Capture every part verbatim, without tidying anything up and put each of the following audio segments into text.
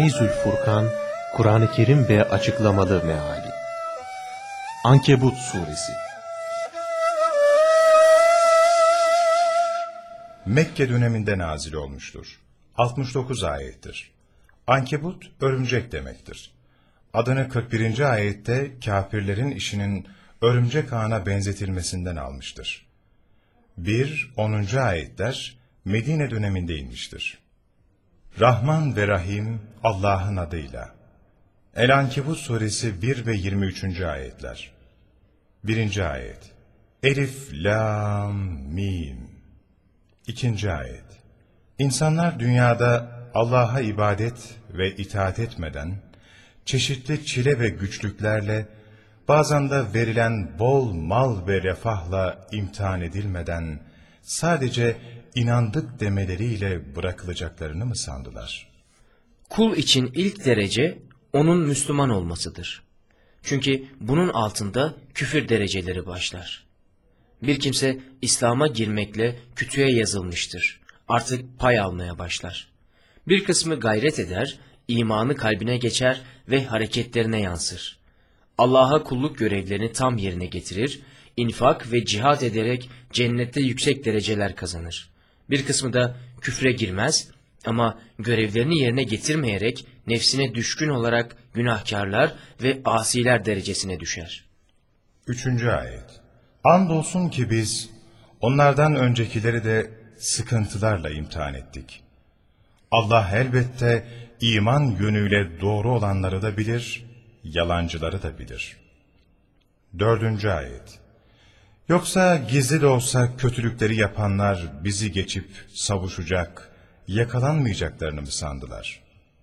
Feyzül Furkan, Kur'an-ı Kerim ve açıklamalı meali. Ankebut Suresi. Mekke döneminde nazil olmuştur. altmış dokuz ayettir. Ankebut, örümcek demektir. Adını kırk birinci ayette kâfirlerin işinin örümcek ağına benzetilmesinden almıştır. bir onuncu ayetler Medine döneminde inmiştir. Rahman ve Rahim Allah'ın adıyla. El-Ankebut suresi bir ve yirmi üçüncü ayetler. birinci ayet. Elif, Lam, Mim. İkinci ayet. İnsanlar dünyada Allah'a ibadet ve itaat etmeden, çeşitli çile ve güçlüklerle, bazen de verilen bol mal ve refahla imtihan edilmeden, sadece inandık demeleriyle bırakılacaklarını mı sandılar? Kul için ilk derece onun Müslüman olmasıdır. Çünkü bunun altında küfür dereceleri başlar. Bir kimse İslam'a girmekle kütüğe yazılmıştır. Artık pay almaya başlar. Bir kısmı gayret eder, imanı kalbine geçer ve hareketlerine yansır. Allah'a kulluk görevlerini tam yerine getirir, infak ve cihad ederek cennette yüksek dereceler kazanır. Bir kısmı da küfre girmez ama görevlerini yerine getirmeyerek nefsine düşkün olarak günahkarlar ve asiler derecesine düşer. Üçüncü ayet. Andolsun ki biz onlardan öncekileri de sıkıntılarla imtihan ettik. Allah elbette iman yönüyle doğru olanları da bilir, yalancıları da bilir. Dördüncü ayet. Yoksa gizli de olsa kötülükleri yapanlar bizi geçip savuşacak, yakalanmayacaklarını mı sandılar?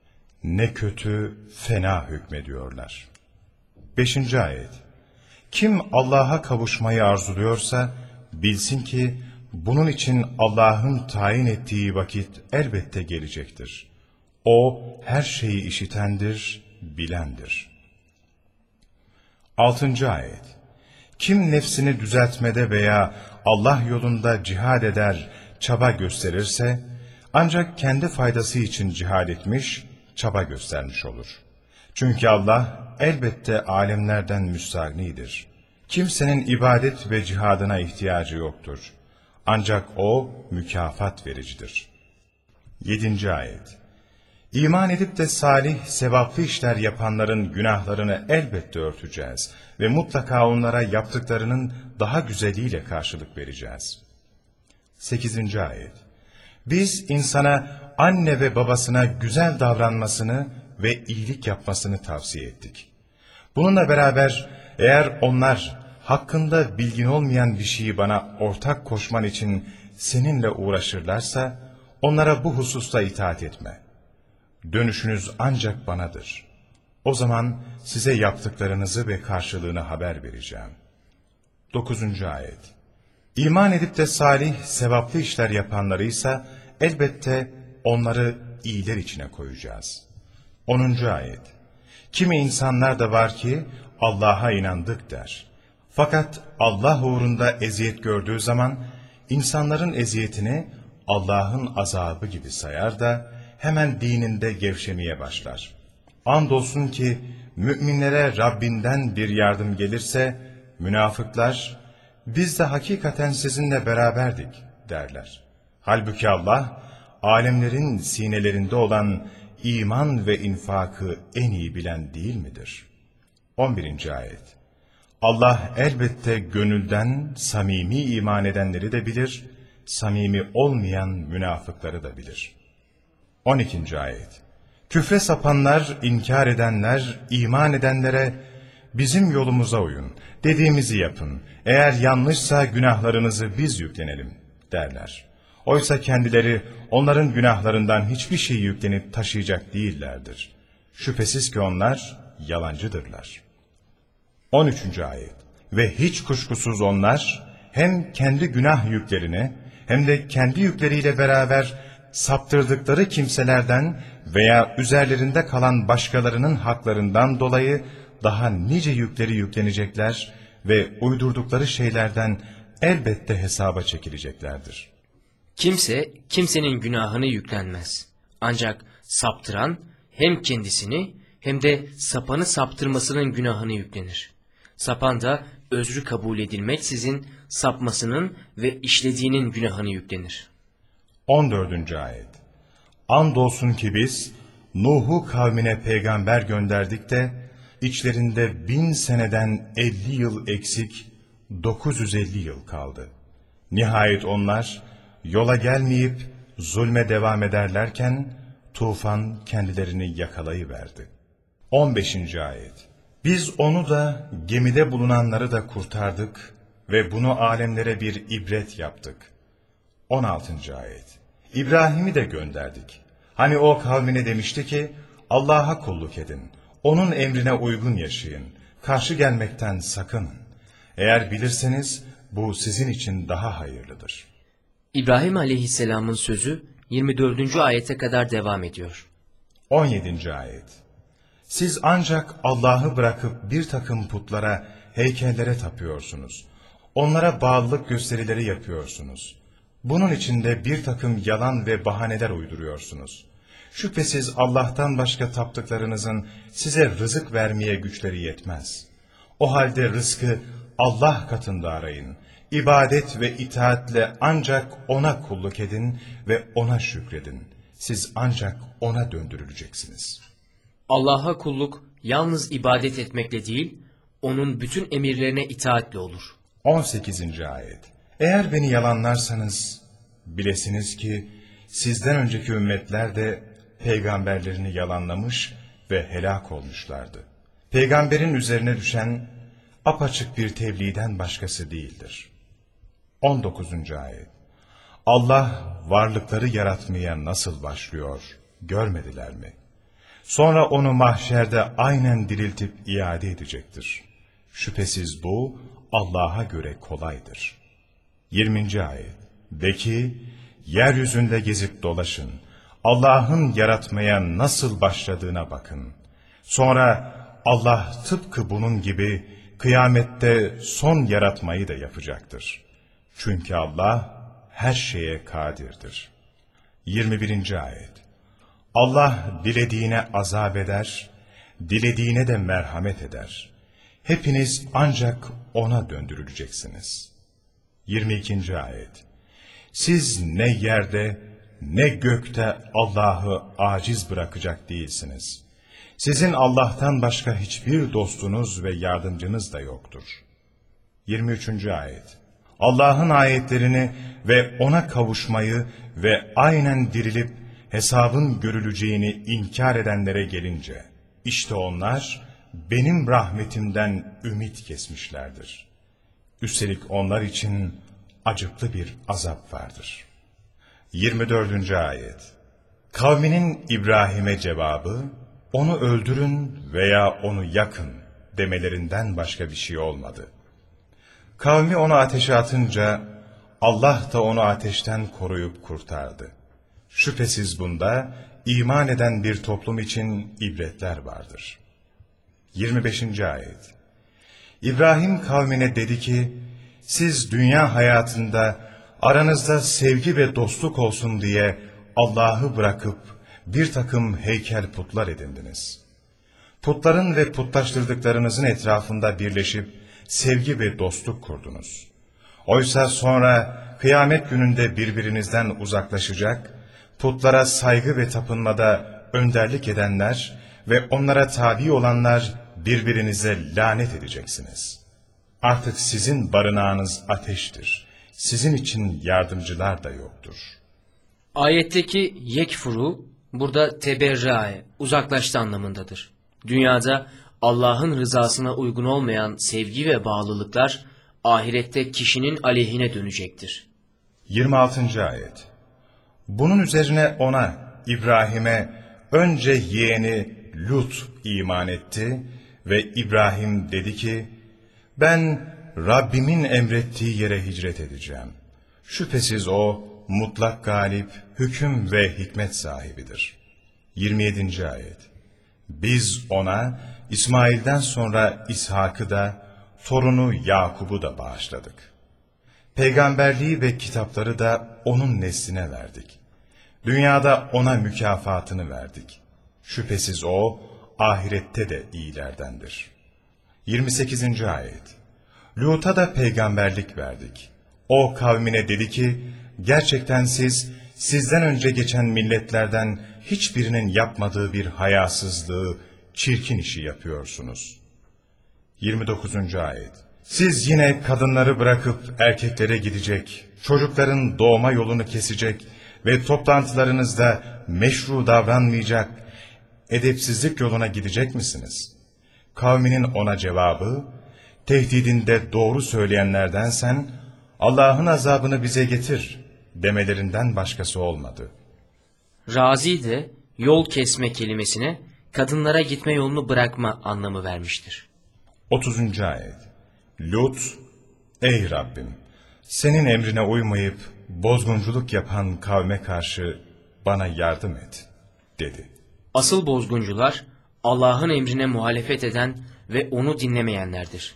Ne kötü, fena hükmediyorlar. Beşinci ayet. Kim Allah'a kavuşmayı arzuluyorsa, bilsin ki bunun için Allah'ın tayin ettiği vakit elbette gelecektir. O her şeyi işitendir, bilendir. Altıncı ayet. Kim nefsini düzeltmede veya Allah yolunda cihad eder, çaba gösterirse, ancak kendi faydası için cihad etmiş, çaba göstermiş olur. Çünkü Allah elbette alemlerden müstagnidir. Kimsenin ibadet ve cihadına ihtiyacı yoktur. Ancak O mükafat vericidir. Yedinci ayet. İman edip de salih, sevaplı işler yapanların günahlarını elbette örteceğiz ve mutlaka onlara yaptıklarının daha güzeliyle karşılık vereceğiz. Sekizinci ayet. Biz insana anne ve babasına güzel davranmasını ve iyilik yapmasını tavsiye ettik. Bununla beraber eğer onlar hakkında bilgin olmayan bir şeyi bana ortak koşman için seninle uğraşırlarsa onlara bu hususta itaat etme. Dönüşünüz ancak banadır. O zaman size yaptıklarınızı ve karşılığını haber vereceğim. Dokuzuncu ayet. İman edip de salih, sevaplı işler yapanlarıysa elbette onları iyiler içine koyacağız. Onuncu ayet. Kimi insanlar da var ki Allah'a inandık der. Fakat Allah uğrunda eziyet gördüğü zaman insanların eziyetini Allah'ın azabı gibi sayar da hemen dininde gevşemeye başlar. Andolsun ki müminlere Rabbinden bir yardım gelirse münafıklar biz de hakikaten sizinle beraberdik derler. Halbuki Allah alemlerin sinelerinde olan iman ve infakı en iyi bilen değil midir? on birinci ayet. Allah elbette gönülden samimi iman edenleri de bilir, samimi olmayan münafıkları da bilir. on ikinci ayet. Küfre sapanlar, inkar edenler, iman edenlere bizim yolumuza uyun, dediğimizi yapın, eğer yanlışsa günahlarınızı biz yüklenelim derler. Oysa kendileri onların günahlarından hiçbir şey yüklenip taşıyacak değillerdir. Şüphesiz ki onlar yalancıdırlar. on üçüncü ayet. Ve hiç kuşkusuz onlar hem kendi günah yüklerini hem de kendi yükleriyle beraber saptırdıkları kimselerden veya üzerlerinde kalan başkalarının haklarından dolayı daha nice yükleri yüklenecekler ve uydurdukları şeylerden elbette hesaba çekileceklerdir. Kimse kimsenin günahını yüklenmez. Ancak saptıran hem kendisini hem de sapanı saptırmasının günahını yüklenir. Sapan da özrü kabul edilmeksizin sapmasının ve işlediğinin günahını yüklenir. on dördüncü ayet. Andolsun ki biz Nuh'u kavmine peygamber gönderdik de içlerinde bin seneden elli yıl eksik dokuz yüz elli yıl kaldı. Nihayet onlar yola gelmeyip zulme devam ederlerken tufan kendilerini yakalayıverdi. on beşinci ayet. Biz onu da gemide bulunanları da kurtardık ve bunu alemlere bir ibret yaptık. on altıncı ayet. İbrahim'i de gönderdik. Hani o kavmine demişti ki, Allah'a kulluk edin, onun emrine uygun yaşayın, karşı gelmekten sakının. Eğer bilirseniz bu sizin için daha hayırlıdır. İbrahim aleyhisselamın sözü yirmi dördüncü ayete kadar devam ediyor. on yedinci ayet. Siz ancak Allah'ı bırakıp bir takım putlara, heykellere tapıyorsunuz. Onlara bağlılık gösterileri yapıyorsunuz. Bunun için de bir takım yalan ve bahaneler uyduruyorsunuz. Şüphesiz Allah'tan başka taptıklarınızın size rızık vermeye güçleri yetmez. O halde rızkı Allah katında arayın. İbadet ve itaatle ancak O'na kulluk edin ve O'na şükredin. Siz ancak O'na döndürüleceksiniz. Allah'a kulluk yalnız ibadet etmekle değil, onun bütün emirlerine itaatle olur. on sekizinci ayet. Eğer beni yalanlarsanız bilesiniz ki sizden önceki ümmetler de peygamberlerini yalanlamış ve helak olmuşlardı. Peygamberin üzerine düşen apaçık bir tebliğden başkası değildir. on dokuzuncu ayet. Allah varlıkları yaratmaya nasıl başlıyor, görmediler mi? Sonra onu mahşerde aynen diriltip iade edecektir. Şüphesiz bu Allah'a göre kolaydır. yirminci ayet. De ki, yeryüzünde gezip dolaşın, Allah'ın yaratmaya nasıl başladığına bakın. Sonra Allah tıpkı bunun gibi kıyamette son yaratmayı da yapacaktır. Çünkü Allah her şeye kadirdir. yirmi birinci ayet. Allah dilediğine azap eder, dilediğine de merhamet eder. Hepiniz ancak O'na döndürüleceksiniz. yirmi ikinci ayet. Siz ne yerde ne gökte Allah'ı aciz bırakacak değilsiniz. Sizin Allah'tan başka hiçbir dostunuz ve yardımcınız da yoktur. yirmi üçüncü ayet. Allah'ın ayetlerini ve O'na kavuşmayı ve aynen dirilip hesabın görüleceğini inkar edenlere gelince, işte onlar benim rahmetimden ümit kesmişlerdir. Üstelik onlar için acıklı bir azap vardır. yirmi dördüncü ayet. Kavminin İbrahim'e cevabı, onu öldürün veya onu yakın demelerinden başka bir şey olmadı. Kavmi onu ateşe atınca, Allah da onu ateşten koruyup kurtardı. Şüphesiz bunda iman eden bir toplum için ibretler vardır. yirmi beşinci ayet. İbrahim kavmine dedi ki, siz dünya hayatında aranızda sevgi ve dostluk olsun diye Allah'ı bırakıp bir takım heykel putlar edindiniz. Putların ve putlaştırdıklarınızın etrafında birleşip sevgi ve dostluk kurdunuz. Oysa sonra kıyamet gününde birbirinizden uzaklaşacak, putlara saygı ve tapınmada önderlik edenler ve onlara tabi olanlar birbirinize lanet edeceksiniz. Artık sizin barınağınız ateştir. Sizin için yardımcılar da yoktur. Ayetteki yekfuru burada teberrae, uzaklaştı anlamındadır. Dünyada Allah'ın rızasına uygun olmayan sevgi ve bağlılıklar ahirette kişinin aleyhine dönecektir. yirmi altıncı ayet. Bunun üzerine ona, İbrahim'e önce yeğeni Lut iman etti ve İbrahim dedi ki, ben Rabbimin emrettiği yere hicret edeceğim. Şüphesiz o mutlak galip, hüküm ve hikmet sahibidir. yirmi yedinci ayet. Biz ona İsmail'den sonra İshak'ı da, torunu Yakub'u da bağışladık. Peygamberliği ve kitapları da onun nesline verdik. Dünyada ona mükafatını verdik. Şüphesiz o, ahirette de iyilerdendir. yirmi sekizinci ayet. Lut'a da peygamberlik verdik. O kavmine dedi ki, gerçekten siz, sizden önce geçen milletlerden hiçbirinin yapmadığı bir hayasızlığı, çirkin işi yapıyorsunuz. yirmi dokuzuncu ayet. Siz yine kadınları bırakıp erkeklere gidecek, çocukların doğma yolunu kesecek ve toplantılarınızda meşru davranmayacak, edepsizlik yoluna gidecek misiniz? Kavminin ona cevabı, tehdidinde doğru söyleyenlerdensen, Allah'ın azabını bize getir demelerinden başkası olmadı. Razi de yol kesme kelimesine kadınlara gitme yolunu bırakma anlamı vermiştir. otuzuncu ayet. Lut, ey Rabbim, senin emrine uymayıp bozgunculuk yapan kavme karşı bana yardım et, dedi. Asıl bozguncular Allah'ın emrine muhalefet eden ve onu dinlemeyenlerdir.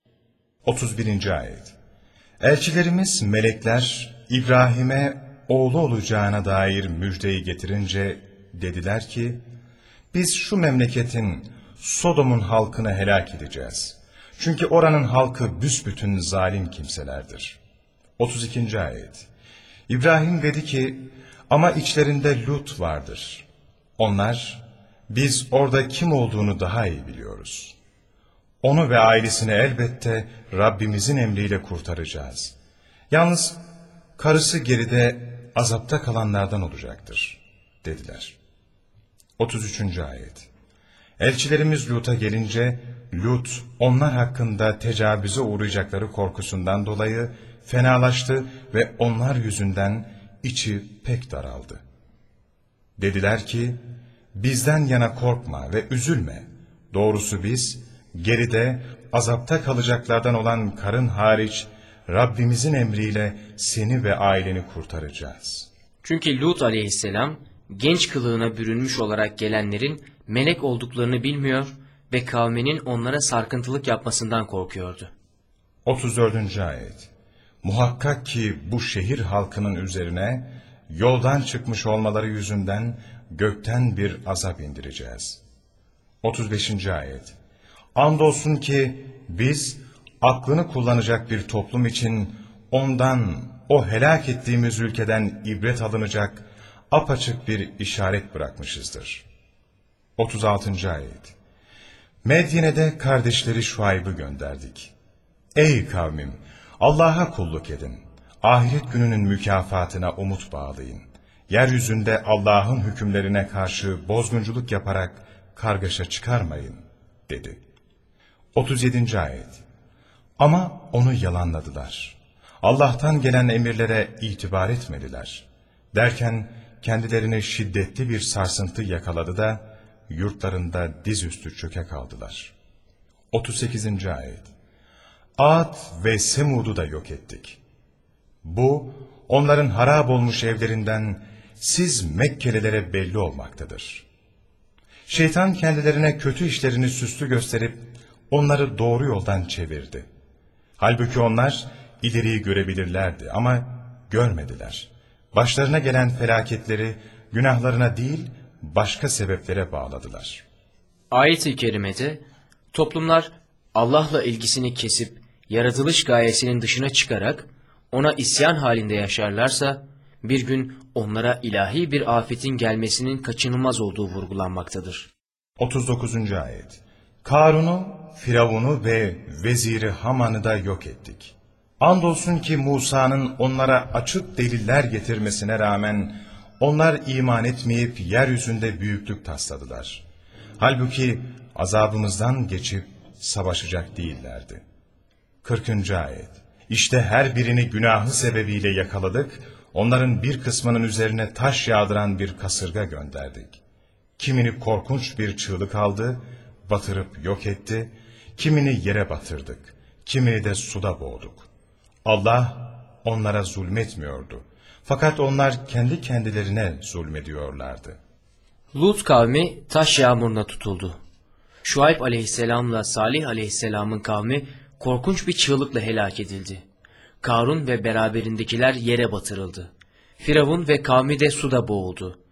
otuz birinci ayet. Elçilerimiz melekler İbrahim'e oğlu olacağına dair müjdeyi getirince dediler ki, biz şu memleketin Sodom'un halkını helak edeceğiz. Çünkü oranın halkı büsbütün zalim kimselerdir. otuz ikinci ayet. İbrahim dedi ki, ama içlerinde Lut vardır. Onlar, biz orada kim olduğunu daha iyi biliyoruz. Onu ve ailesini elbette Rabbimizin emriyle kurtaracağız. Yalnız karısı geride azapta kalanlardan olacaktır, dediler. otuz üçüncü ayet. Elçilerimiz Lut'a gelince, Lut onlar hakkında tecavüze uğrayacakları korkusundan dolayı fenalaştı ve onlar yüzünden içi pek daraldı. Dediler ki, bizden yana korkma ve üzülme. Doğrusu biz, geride azapta kalacaklardan olan karın hariç, Rabbimizin emriyle seni ve aileni kurtaracağız. Çünkü Lut aleyhisselam, genç kılığına bürünmüş olarak gelenlerin melek olduklarını bilmiyor ve kavminin onlara sarkıntılık yapmasından korkuyordu. otuz dördüncü ayet. Muhakkak ki bu şehir halkının üzerine yoldan çıkmış olmaları yüzünden gökten bir azap indireceğiz. otuz beşinci ayet. Andolsun ki biz aklını kullanacak bir toplum için ondan, o helak ettiğimiz ülkeden ibret alınacak apaçık bir işaret bırakmışızdır. otuz altıncı ayet. Medyen'e kardeşleri Şuayb'ı gönderdik. Ey kavmim! Allah'a kulluk edin. Ahiret gününün mükafatına umut bağlayın. Yeryüzünde Allah'ın hükümlerine karşı bozgunculuk yaparak kargaşa çıkarmayın, dedi. otuz yedinci ayet. Ama onu yalanladılar. Allah'tan gelen emirlere itibar etmediler. Derken kendilerine şiddetli bir sarsıntı yakaladı da yurtlarında dizüstü çöke kaldılar. otuz sekizinci ayet. Ad ve Semud'u da yok ettik. Bu, onların harap olmuş evlerinden siz Mekkelilere belli olmaktadır. Şeytan kendilerine kötü işlerini süslü gösterip onları doğru yoldan çevirdi. Halbuki onlar ileriyi görebilirlerdi ama görmediler. Başlarına gelen felaketleri günahlarına değil başka sebeplere bağladılar. Ayet-i kerimede toplumlar Allah'la ilgisini kesip yaratılış gayesinin dışına çıkarak ona isyan halinde yaşarlarsa bir gün onlara ilahi bir afetin gelmesinin kaçınılmaz olduğu vurgulanmaktadır. otuz dokuzuncu ayet. Karun'u, Firavun'u ve veziri Haman'ı da yok ettik. Andolsun ki Musa'nın onlara açık deliller getirmesine rağmen onlar iman etmeyip yeryüzünde büyüklük tasladılar. Halbuki azabımızdan geçip savaşacak değillerdi. kırkıncı ayet. İşte her birini günahı sebebiyle yakaladık, onların bir kısmının üzerine taş yağdıran bir kasırga gönderdik. Kimini korkunç bir çığlık aldı, batırıp yok etti, kimini yere batırdık, kimini de suda boğduk. Allah onlara zulmetmiyordu. Fakat onlar kendi kendilerine zulmediyorlardı. Lut kavmi taş yağmuruna tutuldu. Şuayb aleyhisselamla Salih aleyhisselamın kavmi korkunç bir çığlıkla helak edildi. Karun ve beraberindekiler yere batırıldı. Firavun ve kavmi de suda boğuldu.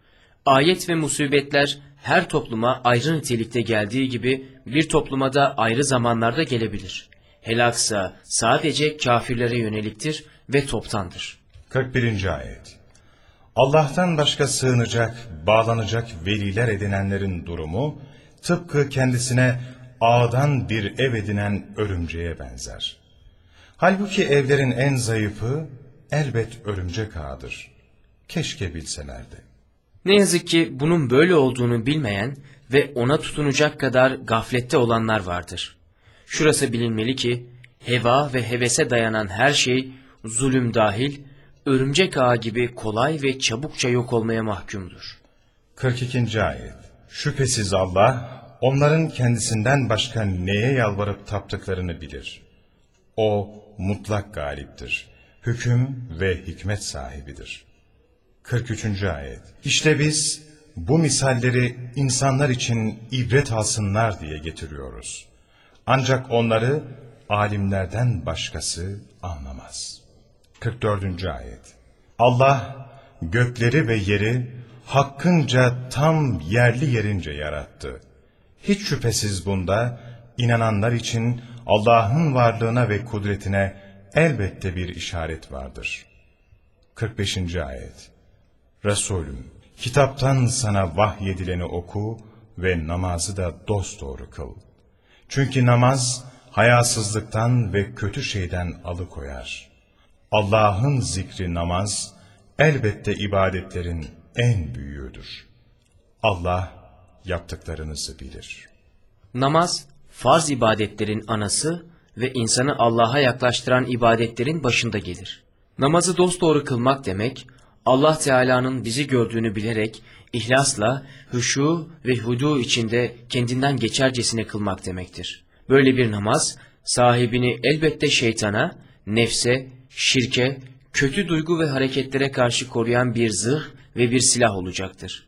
Ayet ve musibetler her topluma ayrı nitelikte geldiği gibi bir topluma da ayrı zamanlarda gelebilir. Helaksa sadece kafirlere yöneliktir ve toptandır. kırk birinci ayet. Allah'tan başka sığınacak, bağlanacak veliler edinenlerin durumu, tıpkı kendisine ağdan bir ev edinen örümceğe benzer. Halbuki evlerin en zayıfı elbet örümcek ağıdır. Keşke bilselerdi. Ne yazık ki bunun böyle olduğunu bilmeyen ve ona tutunacak kadar gaflette olanlar vardır. Şurası bilinmeli ki, heva ve hevese dayanan her şey, zulüm dahil, örümcek ağı gibi kolay ve çabukça yok olmaya mahkumdur. kırk ikinci ayet. Şüphesiz Allah, onların kendisinden başka neye yalvarıp taptıklarını bilir. O mutlak galiptir. Hüküm ve hikmet sahibidir. kırk üçüncü ayet. İşte biz bu misalleri insanlar için ibret alsınlar diye getiriyoruz. Ancak onları alimlerden başkası anlamaz. kırk dördüncü ayet. Allah gökleri ve yeri hakkınca tam yerli yerince yarattı. Hiç şüphesiz bunda inananlar için Allah'ın varlığına ve kudretine elbette bir işaret vardır. kırk beşinci ayet. Resulüm, kitaptan sana vahyedileni oku ve namazı da dosdoğru kıl. Çünkü namaz hayasızlıktan ve kötü şeyden alıkoyar. Allah'ın zikri namaz elbette ibadetlerin en büyüğüdür. Allah yaptıklarınızı bilir. Namaz, farz ibadetlerin anası ve insanı Allah'a yaklaştıran ibadetlerin başında gelir. Namazı dosdoğru kılmak demek, Allah Teala'nın bizi gördüğünü bilerek, ihlasla, huşu ve hudu içinde kendinden geçercesine kılmak demektir. Böyle bir namaz, sahibini elbette şeytana, nefse, şirke, kötü duygu ve hareketlere karşı koruyan bir zırh ve bir silah olacaktır.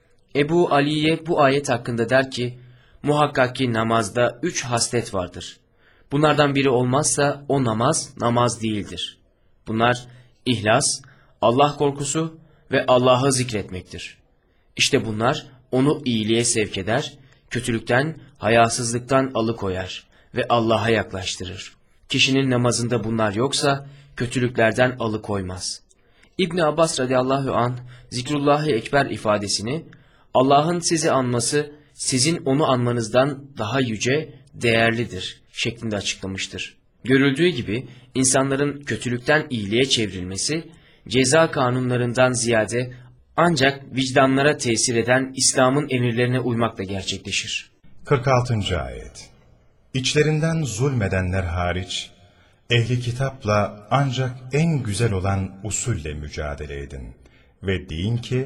Ebu Aliye bu ayet hakkında der ki, muhakkak ki namazda üç haslet vardır. Bunlardan biri olmazsa o namaz, namaz değildir. Bunlar ihlas, Allah korkusu ve Allah'ı zikretmektir. İşte bunlar onu iyiliğe sevk eder, kötülükten, hayasızlıktan alıkoyar ve Allah'a yaklaştırır. Kişinin namazında bunlar yoksa, kötülüklerden alıkoymaz. İbn Abbas radıyallahu anh, zikrullahi ekber ifadesini, Allah'ın sizi anması, sizin onu anmanızdan daha yüce, değerlidir şeklinde açıklamıştır. Görüldüğü gibi, insanların kötülükten iyiliğe çevrilmesi, ceza kanunlarından ziyade ancak vicdanlara tesir eden İslam'ın emirlerine uymakla gerçekleşir. kırk altıncı ayet. İçlerinden zulmedenler hariç, ehli kitapla ancak en güzel olan usulle mücadele edin ve deyin ki,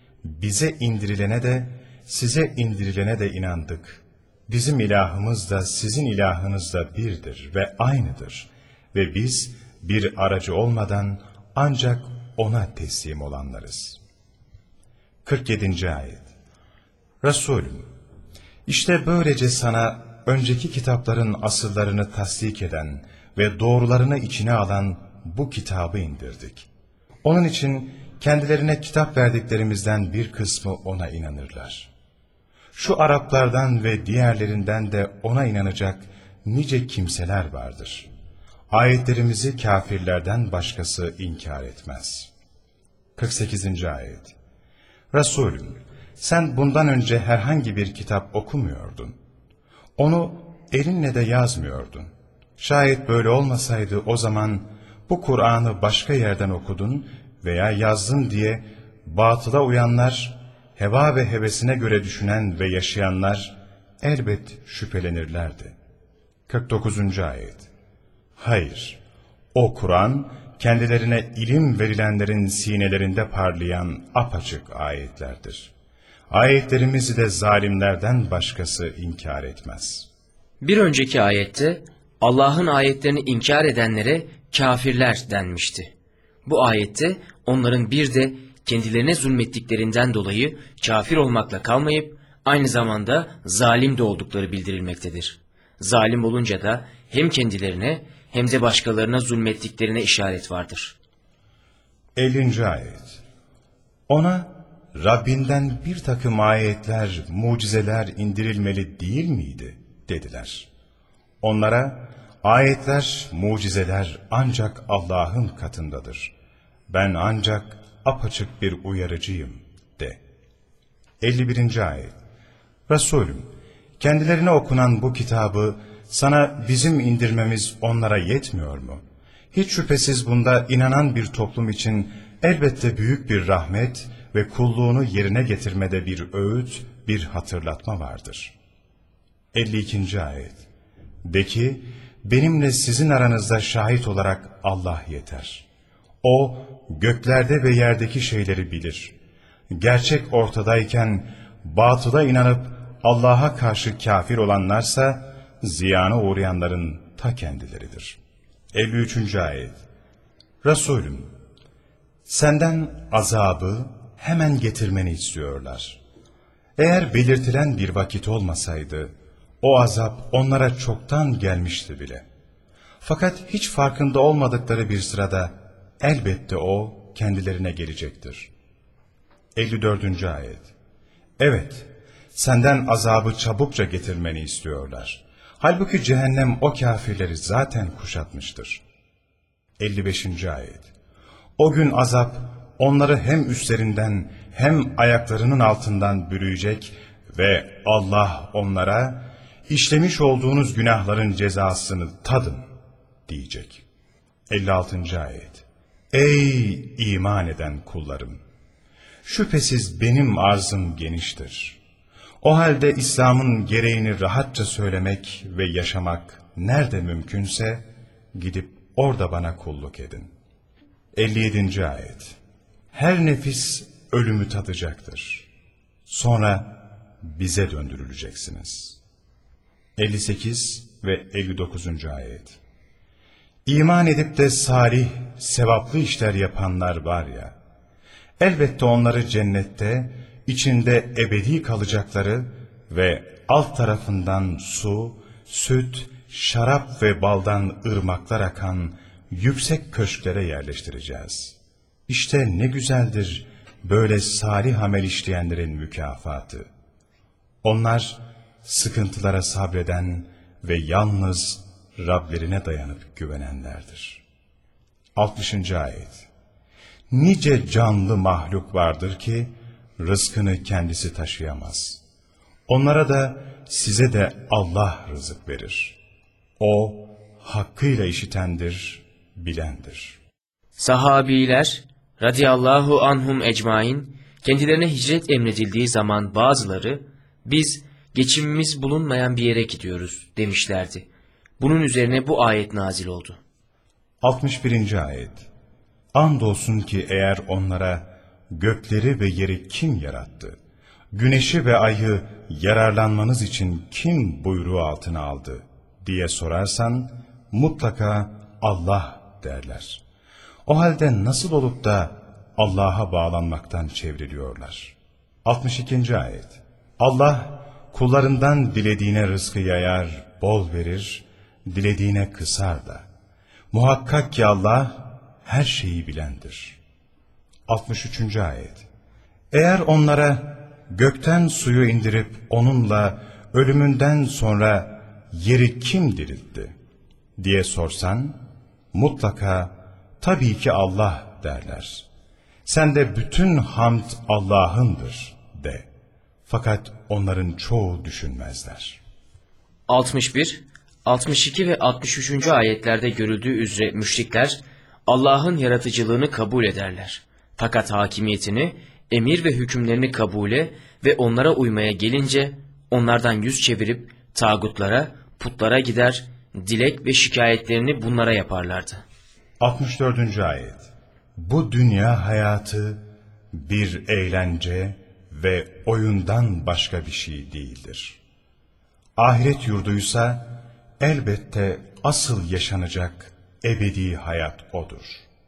bize indirilene de, size indirilene de inandık. Bizim ilahımız da sizin ilahınız da birdir ve aynıdır ve biz bir aracı olmadan ancak ona teslim olanlarız. kırk yedinci ayet. Resulüm, işte böylece sana önceki kitapların asıllarını tasdik eden ve doğrularını içine alan bu kitabı indirdik. Onun için kendilerine kitap verdiklerimizden bir kısmı ona inanırlar. Şu Araplardan ve diğerlerinden de ona inanacak nice kimseler vardır. Ayetlerimizi kafirlerden başkası inkar etmez. kırk sekizinci ayet. Resulüm, sen bundan önce herhangi bir kitap okumuyordun. Onu elinle de yazmıyordun. Şayet böyle olmasaydı o zaman bu Kur'an'ı başka yerden okudun veya yazdın diye batıla uyanlar, heva ve hevesine göre düşünen ve yaşayanlar elbet şüphelenirlerdi. kırk dokuzuncu ayet. Hayır, o Kur'an kendilerine ilim verilenlerin sinelerinde parlayan apaçık ayetlerdir. Ayetlerimizi de zalimlerden başkası inkar etmez. Bir önceki ayette Allah'ın ayetlerini inkar edenlere kafirler denmişti. Bu ayette onların bir de kendilerine zulmettiklerinden dolayı kafir olmakla kalmayıp aynı zamanda zalim de oldukları bildirilmektedir. Zalim olunca da hem kendilerine hem de başkalarına zulmettiklerine işaret vardır. ellinci ayet. Ona Rabbinden bir takım ayetler, mucizeler indirilmeli değil miydi? Dediler. Onlara, ayetler, mucizeler ancak Allah'ın katındadır. Ben ancak apaçık bir uyarıcıyım de. elli birinci ayet. Resulüm, kendilerine okunan bu kitabı sana bizim indirmemiz onlara yetmiyor mu? Hiç şüphesiz bunda inanan bir toplum için elbette büyük bir rahmet ve kulluğunu yerine getirmede bir öğüt, bir hatırlatma vardır. elli ikinci ayet. De ki, benimle sizin aranızda şahit olarak Allah yeter. O, göklerde ve yerdeki şeyleri bilir. Gerçek ortadayken, batıla inanıp Allah'a karşı kafir olanlarsa, ziyana uğrayanların ta kendileridir. elli üçüncü ayet. Resulüm, senden azabı hemen getirmeni istiyorlar. Eğer belirtilen bir vakit olmasaydı, o azap onlara çoktan gelmişti bile. Fakat hiç farkında olmadıkları bir sırada, elbette o kendilerine gelecektir. elli dördüncü ayet. Evet, senden azabı çabukça getirmeni istiyorlar. Halbuki cehennem o kafirleri zaten kuşatmıştır. elli beşinci ayet. O gün azap onları hem üstlerinden hem ayaklarının altından bürüyecek ve Allah onlara işlemiş olduğunuz günahların cezasını tadın diyecek. elli altıncı ayet. Ey iman eden kullarım! Şüphesiz benim arzım geniştir. O halde İslam'ın gereğini rahatça söylemek ve yaşamak nerede mümkünse gidip orada bana kulluk edin. elli yedinci ayet. Her nefis ölümü tadacaktır. Sonra bize döndürüleceksiniz. elli sekiz ve elli dokuzuncu ayet. İman edip de salih, sevaplı işler yapanlar var ya, elbette onları cennette, içinde ebedi kalacakları ve alt tarafından su, süt, şarap ve baldan ırmaklar akan yüksek köşklere yerleştireceğiz. İşte ne güzeldir böyle salih amel işleyenlerin mükafatı. Onlar sıkıntılara sabreden ve yalnız Rablerine dayanıp güvenenlerdir. altmışıncı ayet. Nice canlı mahluk vardır ki rızkını kendisi taşıyamaz. Onlara da size de Allah rızık verir. O hakkıyla işitendir, bilendir. Sahabiler radıyallahu anhum ecmain kendilerine hicret emredildiği zaman bazıları biz geçimimiz bulunmayan bir yere gidiyoruz demişlerdi. Bunun üzerine bu ayet nazil oldu. altmış birinci ayet. Andolsun ki eğer onlara gökleri ve yeri kim yarattı? Güneşi ve ayı yararlanmanız için kim buyruğu altına aldı diye sorarsan mutlaka Allah derler. O halde nasıl olup da Allah'a bağlanmaktan çevriliyorlar? altmış ikinci ayet. Allah kullarından dilediğine rızkı yayar, bol verir, dilediğine kısar da. Muhakkak ki Allah her şeyi bilendir. altmış üçüncü ayet. Eğer onlara gökten suyu indirip onunla ölümünden sonra yeri kim diriltti diye sorsan mutlaka tabii ki Allah derler. Sen de bütün hamd Allah'ındır de. Fakat onların çoğu düşünmezler. altmış bir, altmış iki ve altmış üçüncü ayetlerde görüldüğü üzere müşrikler Allah'ın yaratıcılığını kabul ederler. Fakat hakimiyetini, emir ve hükümlerini kabule ve onlara uymaya gelince onlardan yüz çevirip tağutlara, putlara gider, dilek ve şikayetlerini bunlara yaparlardı. altmış dördüncü ayet. Bu dünya hayatı bir eğlence ve oyundan başka bir şey değildir. Ahiret yurduysa elbette asıl yaşanacak ebedi hayat odur.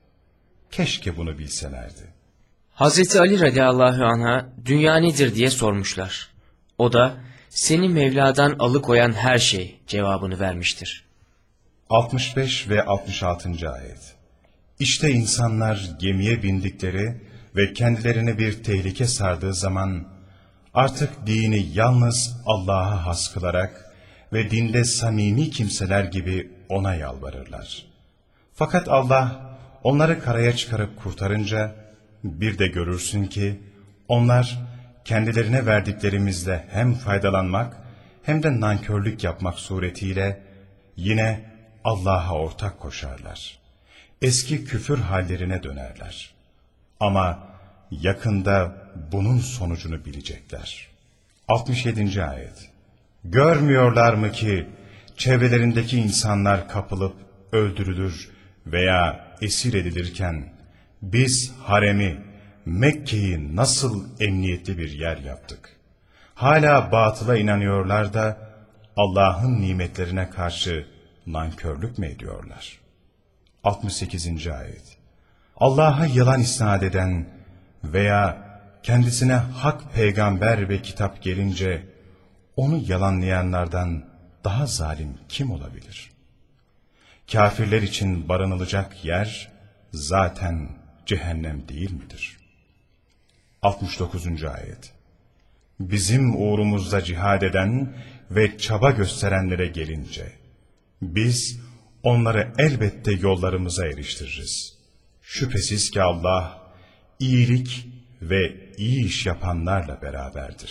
Keşke bunu bilselerdi. Hazreti Ali radıyallahu anh'a dünya nedir diye sormuşlar. O da seni Mevla'dan alıkoyan her şey cevabını vermiştir. altmış beş ve altmış altıncı ayet. İşte insanlar gemiye bindikleri ve kendilerini bir tehlike sardığı zaman artık dini yalnız Allah'a has kılarak ve dinde samimi kimseler gibi ona yalvarırlar. Fakat Allah onları karaya çıkarıp kurtarınca bir de görürsün ki onlar kendilerine verdiklerimizle hem faydalanmak hem de nankörlük yapmak suretiyle yine Allah'a ortak koşarlar. Eski küfür hallerine dönerler. Ama yakında bunun sonucunu bilecekler. altmış yedinci ayet. Görmüyorlar mı ki çevrelerindeki insanlar kapılıp öldürülür veya esir edilirken biz haremi, Mekke'yi nasıl emniyetli bir yer yaptık? Hala batıla inanıyorlar da Allah'ın nimetlerine karşı nankörlük mü ediyorlar? altmış sekizinci ayet. Allah'a yalan isnat eden veya kendisine hak peygamber ve kitap gelince onu yalanlayanlardan daha zalim kim olabilir? Kafirler için barınılacak yer zaten cehennem değil midir? altmış dokuzuncu ayet. Bizim uğrumuzda cihad eden ve çaba gösterenlere gelince biz onları elbette yollarımıza eriştiririz. Şüphesiz ki Allah iyilik ve iyi iş yapanlarla beraberdir.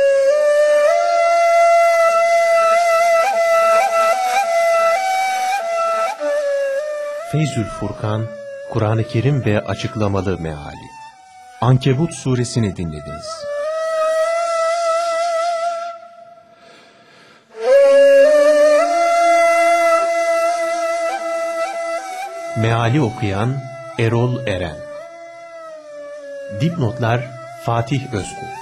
Feyzül Furkan, Kur'an-ı Kerim ve açıklamalı meali. Ankebut suresini dinlediniz. Meali okuyan Erol Eren. Dipnotlar Fatih Özkul.